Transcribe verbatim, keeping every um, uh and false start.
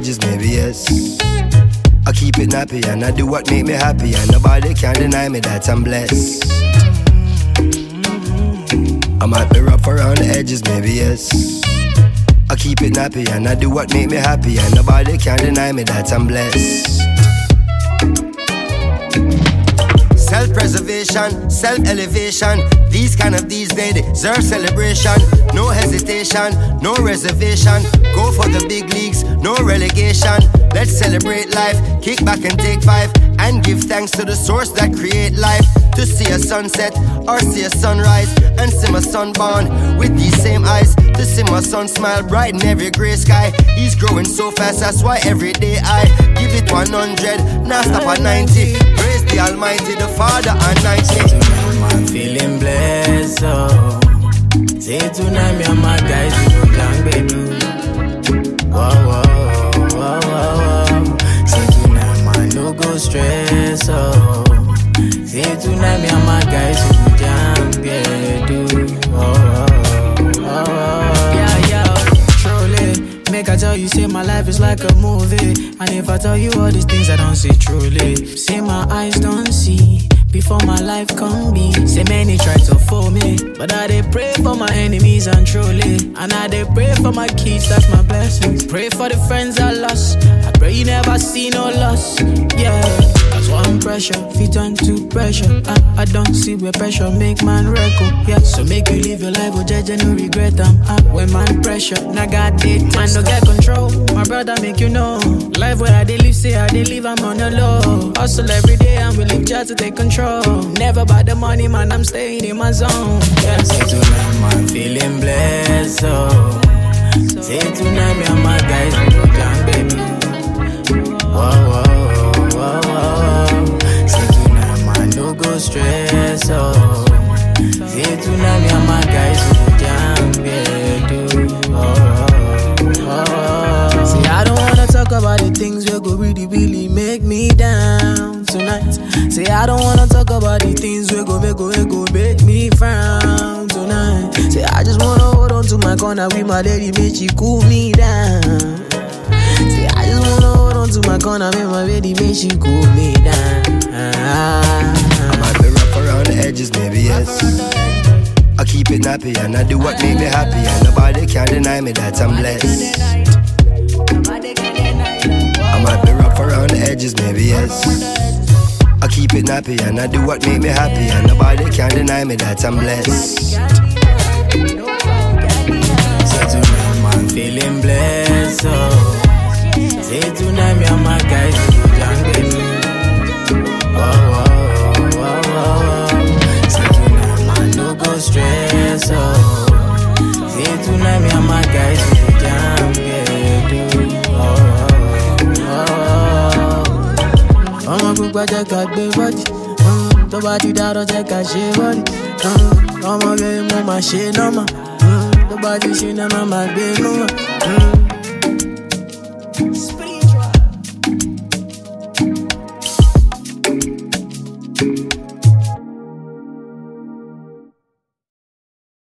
edges, maybe yes. I keep it nappy and I do what make me happy, and nobody can deny me that I'm blessed. I might be rough around the edges, maybe yes. I keep it nappy and I do what make me happy, and nobody can deny me that I'm blessed. Self-preservation, self-elevation, these kind of these they deserve celebration. No hesitation, no reservation. Go for the big leagues, no relegation. Let's celebrate life, kick back and take five, and give thanks to the source that create life. To see a sunset or see a sunrise, and see my son born with these same eyes. To see my son smile bright in every grey sky. He's growing so fast, that's why every day I give it one hundred, now stop at ninety. Praise the Almighty, the Father Almighty. Tonight I'm feeling blessed, oh. Say tonight me and my guys we go down, baby. Whoa, whoa, whoa, whoa, whoa. Say tonight man no go stress, oh. Say tonight me and my guys we go down, baby. Oh, oh, oh, oh. Yeah, yeah, truly. Make I tell you, say my life is like a movie. And if I tell you all these things I don't see truly, say my eyes don't see before my life come be. Say many try to fool me, but I dey pray for my enemies and truly. And I dey pray for my kids, that's my blessings. Pray for the friends I lost, I pray you never see no loss. Yeah, cause one pressure, fit turn to pressure. I, I don't see where pressure make man record. Yeah, so make you live your life, oh jeje, no regret am. Uh, when man pressure, now God did man no get control. My brother make you know, life where I dey live, say I dey live, I'm on the low. Hustle every day and we live just to take control. Never by the money, man, I'm staying in my zone. Yeah. Say tonight, man, feeling blessed, oh. Say tonight, me and my guys, we go down, baby. Whoa, whoa, whoa, whoa. Say tonight, man, no go stress, oh. Say tonight, me and my guys, we go down, baby. Oh, oh, oh. See, I don't wanna talk about the things that go really, really make me down tonight. Say I don't wanna talk about the things we go make go make go make me frown tonight. Say I just wanna hold on to my corner with my lady, make she cool me down. Say I just wanna hold on to my corner with my lady, make she cool me down. I might be rough around the edges, maybe yes. I keep it nappy and I do what make me happy, and nobody can deny me that I'm blessed. I might be rough around the edges, maybe yes. I keep it nappy and I do what make me happy, and nobody can deny me that I'm blessed. Say tonight, man, feeling blessed, oh. Say tonight, me and my guys, we go down, baby. Whoa, whoa, whoa, whoa. Say tonight, man, no go stress, oh. Say tonight, me and my guys, we go down, baby. Oh, oh, oh. Ọmọ gbogbo jẹ́ ká gbé bọ́dì, tó bá ti dárọ́ jẹ́ ká ṣe bọ́dì. Ọmọ rẹ̀ mo máa ṣe nọ́mà, tó bá ti ṣe náà máa gbé nọ́mà.